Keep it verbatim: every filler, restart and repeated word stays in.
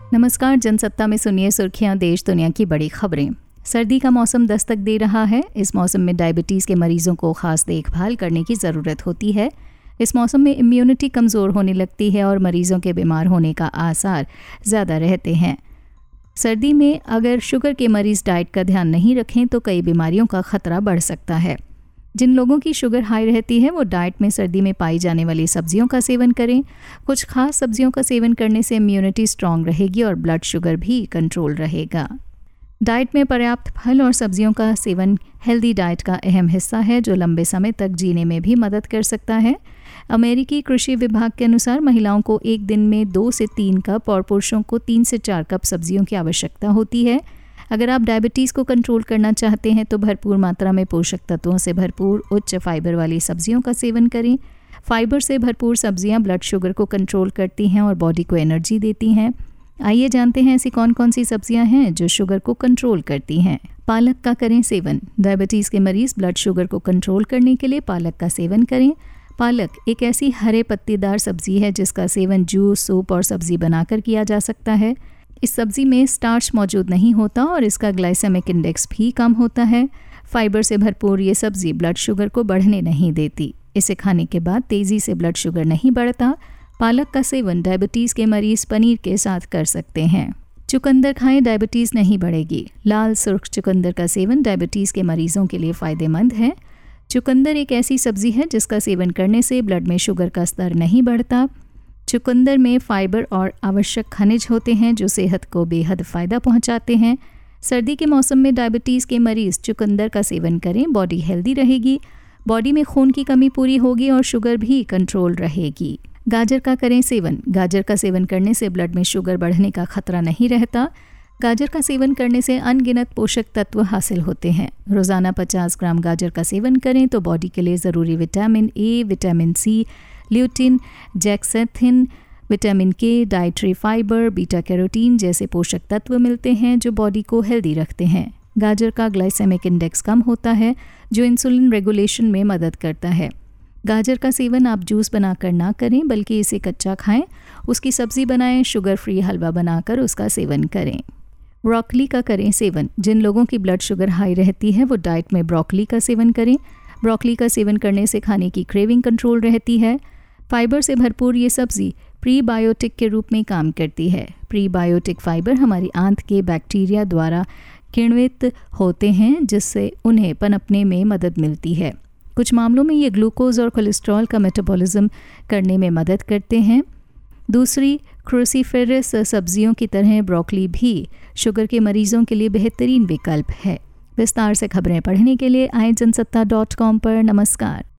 नमस्कार, जनसत्ता में सुनिए सुर्खियां देश दुनिया की बड़ी खबरें। सर्दी का मौसम दस्तक दे रहा है। इस मौसम में डायबिटीज़ के मरीजों को खास देखभाल करने की ज़रूरत होती है। इस मौसम में इम्यूनिटी कमज़ोर होने लगती है और मरीजों के बीमार होने का आसार ज़्यादा रहते हैं। सर्दी में अगर शुगर के मरीज़ डाइट का ध्यान नहीं रखें तो कई बीमारियों का खतरा बढ़ सकता है। जिन लोगों की शुगर हाई रहती है वो डाइट में सर्दी में पाई जाने वाली सब्जियों का सेवन करें। कुछ खास सब्जियों का सेवन करने से इम्यूनिटी स्ट्रांग रहेगी और ब्लड शुगर भी कंट्रोल रहेगा। डाइट में पर्याप्त फल और सब्जियों का सेवन हेल्दी डाइट का अहम हिस्सा है जो लंबे समय तक जीने में भी मदद कर सकता है। अमेरिकी कृषि विभाग के अनुसार महिलाओं को एक दिन में दो से तीन कप और पुरुषों को तीन से चार कप सब्जियों की आवश्यकता होती है। अगर आप डायबिटीज़ को कंट्रोल करना चाहते हैं तो भरपूर मात्रा में पोषक तत्वों से भरपूर उच्च फाइबर वाली सब्जियों का सेवन करें। फाइबर से भरपूर सब्जियां ब्लड शुगर को कंट्रोल करती हैं और बॉडी को एनर्जी देती हैं। आइए जानते हैं ऐसी कौन कौन सी सब्जियां हैं जो शुगर को कंट्रोल करती हैं। पालक का करें सेवन। डायबिटीज़ के मरीज़ ब्लड शुगर को कंट्रोल करने के लिए पालक का सेवन करें। पालक एक ऐसी हरे पत्तेदार सब्जी है जिसका सेवन जूस, सूप और सब्जी बनाकर किया जा सकता है। इस सब्जी में स्टार्च मौजूद नहीं होता और इसका ग्लाइसेमिक इंडेक्स भी कम होता है। फाइबर से भरपूर ये सब्जी ब्लड शुगर को बढ़ने नहीं देती। इसे खाने के बाद तेज़ी से ब्लड शुगर नहीं बढ़ता। पालक का सेवन डायबिटीज़ के मरीज़ पनीर के साथ कर सकते हैं। चुकंदर खाएं, डायबिटीज़ नहीं बढ़ेगी। लाल सुर्ख चुकंदर का सेवन डायबिटीज़ के मरीज़ों के लिए फ़ायदेमंद है। चुकंदर एक ऐसी सब्जी है जिसका सेवन करने से ब्लड में शुगर का स्तर नहीं बढ़ता। चुकंदर में फाइबर और आवश्यक खनिज होते हैं जो सेहत को बेहद फ़ायदा पहुंचाते हैं। सर्दी के मौसम में डायबिटीज़ के मरीज़ चुकंदर का सेवन करें, बॉडी हेल्दी रहेगी, बॉडी में खून की कमी पूरी होगी और शुगर भी कंट्रोल रहेगी। गाजर का करें सेवन। गाजर का सेवन करने से ब्लड में शुगर बढ़ने का खतरा नहीं रहता। गाजर का सेवन करने से अनगिनत पोषक तत्व हासिल होते हैं। रोज़ाना पचास ग्राम गाजर का सेवन करें तो बॉडी के लिए ज़रूरी vitamin A, vitamin C, lutein, zeaxanthin, vitamin K, dietary fibre, beta carotene जैसे पोषक तत्व मिलते हैं जो बॉडी को हेल्दी रखते हैं। गाजर का ग्लाइसेमिक इंडेक्स कम होता है जो इंसुलिन रेगुलेशन में मदद करता है। गाजर का सेवन आप जूस बनाकर ना करें बल्कि इसे कच्चा खाएं, उसकी सब्ज़ी बनाएं, शुगर फ्री हलवा बनाकर उसका सेवन करें। ब्रोकली का करें सेवन। जिन लोगों की ब्लड शुगर हाई रहती है वो डाइट में ब्रोकली का सेवन करें। ब्रोकली का सेवन करने से खाने की क्रेविंग कंट्रोल रहती है। फाइबर से भरपूर ये सब्ज़ी प्रीबायोटिक के रूप में काम करती है। प्रीबायोटिक फाइबर हमारी आंत के बैक्टीरिया द्वारा किण्वित होते हैं जिससे उन्हें पनपने में मदद मिलती है। कुछ मामलों में ये ग्लूकोज और कोलेस्ट्रॉल का मेटाबॉलिज्म करने में मदद करते हैं। दूसरी क्रूसीफेरस सब्जियों की तरह ब्रोकली भी शुगर के मरीजों के लिए बेहतरीन विकल्प है। विस्तार से खबरें पढ़ने के लिए आए जनसत्ता डॉट कॉम पर। नमस्कार।